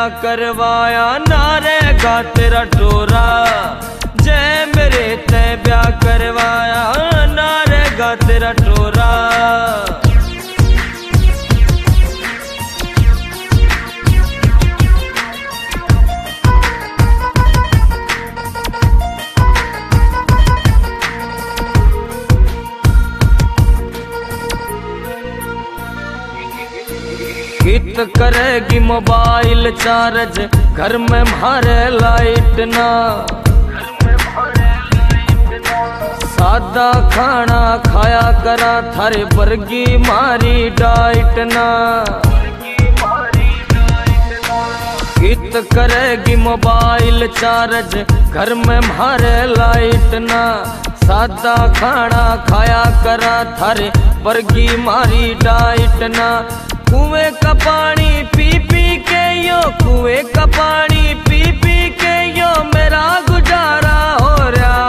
ब्याह करवाया नारेगा तेरा टोरा। जय मेरे ते ब्याह करवाया नारेगा तेरा टोरा। गीत करेगी मोबाइल चार्ज, घर में मारे लाइट ना। सादा खाना खाया करा थारे बर्गी मारी डाइट ना। गीत करेगी मोबाइल चार्ज, घर में मारे लाइट ना। सादा खाना खाया करा थारे बर्गी मारी डाइट ना। कुएं का पानी पी पी के यो, कुएं का पानी पी पी के यो मेरा गुजारा हो रहा।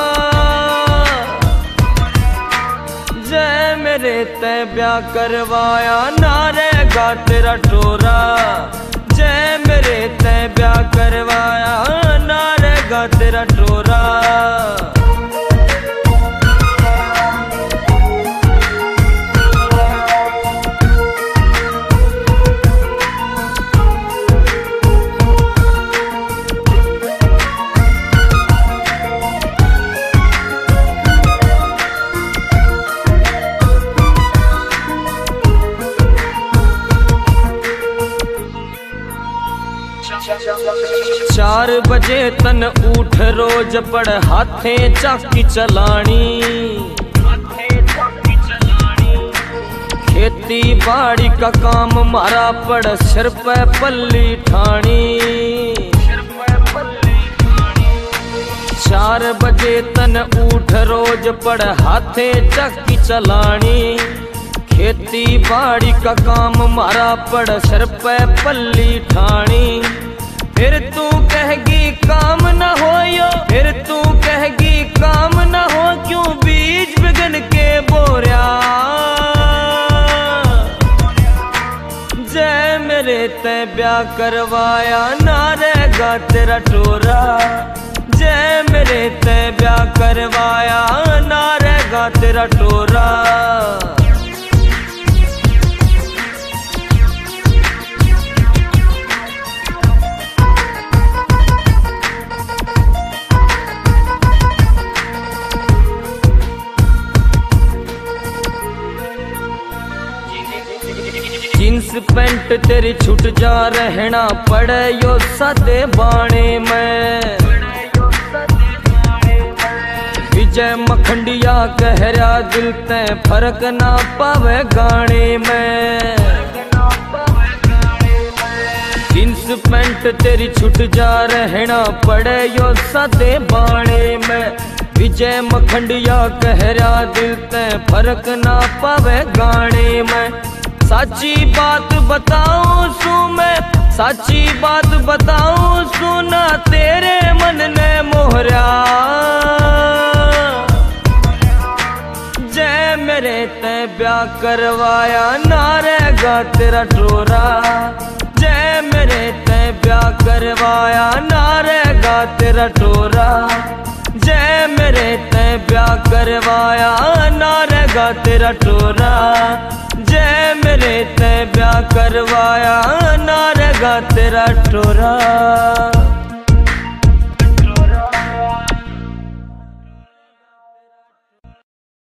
जय मेरे ते ब्याह करवाया नारेगा तेरा टोरा। जय मेरे ते ब्याह करवाया नारेगा तेरा टोरा। चार बजे तन उठ रोज पड़ हाथे चाकी चलानी। खेती बाड़ी का काम मारा पड़ सिर पे पल्ली ठानी। 4 बजे तन उठ रोज पड़ हाथे चाकी चलानी। खेती बाड़ी का काम मारा पड़ सिर पे पल्ली ठानी। फिर तू कहेगी काम न हो यो, फिर तू कहेगी काम न हो, क्यों बीज बिगन के बोरिया। जय मेरे ते ब्याह करवाया नारेगा तेरा टोरा। जय मेरे ते ब्याह करवाया नारेगा तेरा टोरा। जींस पैंट तेरी छूट जा रहना पड़े यो सादे बाणे में। विजय मखंडिया कह रहा दिल ते फर्क ना पावे गाने में। जींस पैंट तेरी छूट जा रहना पड़े यो सादे बाणे में। विजय मखंडिया कह रहा दिल ते फर्क ना पावे गाने में। साची बात बताऊं सू मैं, साची बात बताऊं सुना तेरे मन ने मोहरा। जय मेरे ते ब्याह करवाया नारेगा तेरा टोरा। जय मेरे ते ब्याह करवाया नारेगा तेरा टोरा। जय मेरे ते ब्याह करवाया नारेगा तेरा टोरा। जय मेरे ते ब्याह करवाया नारेगा तेरा टोरा।